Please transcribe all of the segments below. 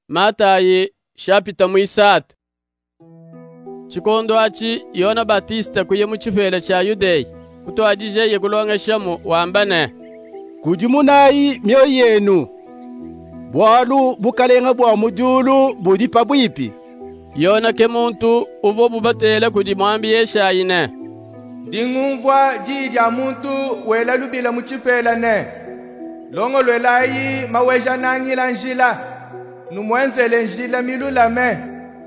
Matayi shapita mwisatu. Chikondo achi Yona Batista kuye muchifela cha Yudeya kutwajije kulongeshamu wambane kujimunayi myoyo yenu bwalu bukalenga bwa mujulu budi pabwipi Yona ke muntu uvo bubatela kudi mwambi yeshayine Dingumvwa didya muntu wela lubila muchifela ne longo lwelayi maweja nangila njila numwenzele njila milulame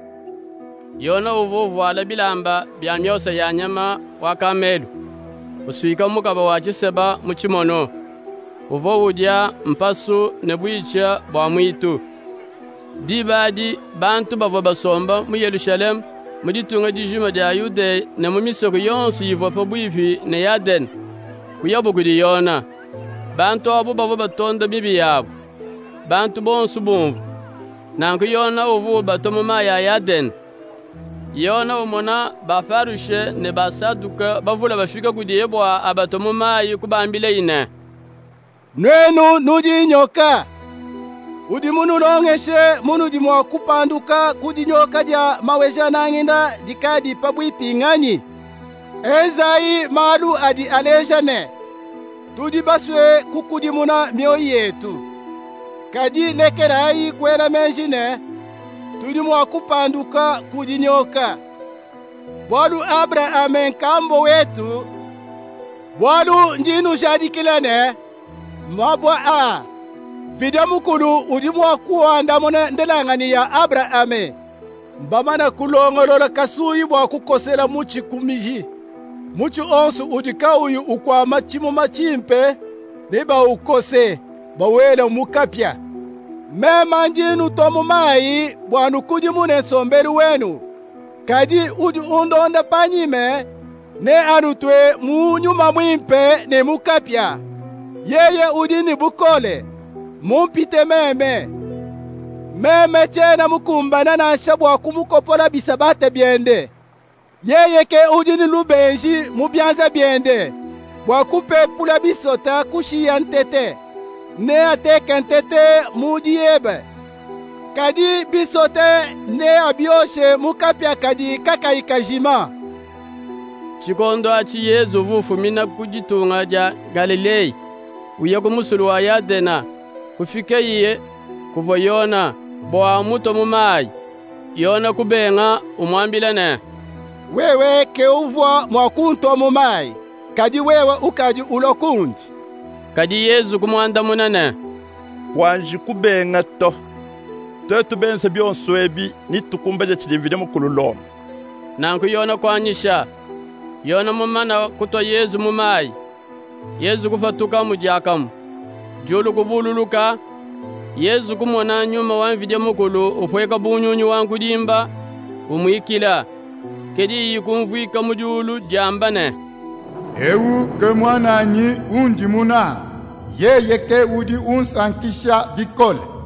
Yona uvo ala bilamba bya myose ya nyama wakamelu uswika mukaba wachiseba muchimono uvo udya mpasu ne bwicha bwa mwitu dibadi bantu bavo basomba mu Yerusalem muditunga dijuma dia Yudeya ne mu misoko yonsu yivo pa bwifi ne Yaden kuyabo kudi Yona bantu abo bavo batonda bibi yabo bantu bonsu bumvu nanku Yona uvo batomo maya Yaden Yona umona bafarushe ne basaduka bavula bafika kudi yebwa abatomo mayi kubambile ine Nwenu nudi nyoka udi munu longeshe munu di mwa kupanduka kudi nyoka dia maweja nanginda dikadi pabwipi ngani Ezai malu adi alejane tudi baswe kukudi muna myoyo yetu kadi lekerayi kwela menjine tudi mwa kupanduka kudi nyoka bwalu Abraham kambo wetu bwalu njinu jadikilane mabwa a vidamukulu udimwa kuwanda mona ndelangani ya Abraham mbamana kulongolola kasuyi bwa kukosela muchi kumiji muchi onsu udikauyu ukwama chimo machimpe neba ukose bawela mukapya mema njinu tomu mai bwanu kudi mune somberi wenu kadi udi undonda panyime ne anutwe munyuma mwimpe ne mukapya yeye udini bukole mumpite meme chena mukumbana na shabwa kumukopola bisabate biende yeye ke udini lubenji mubyanza biende bwa kupepula bisota kushiya ntete ne ateke ntete mudiebe kadi bisote ne abioshe mukapya kadi kakaikajima Chikondo achi Yezu vufumina kujitunga ja Galilei uye kumusulu wa Yadena kufike iye kuvo Yona bwa muto mumayi Yona kubenga umwambilane wewe ke uvwa mwakunto mumayi kadi wewe ukadi ulokundi kadi Yezu kumwanda munane wanji kubenga to tetu bense byonswebi nitukumbeje chilivide mukululoma nanku Yona kwanyisha Yona mumana kuto Yezu mumayi Yezu kufatuka mujakamu julu kubululuka Yezu kumona nyuma wanvidya mukulu ufweka bunyunyu wangu dimba umwikila kedi yikumvwika mujulu jambane Ewu ke mwananyi undi muna yeye ke udi unsankisha bikole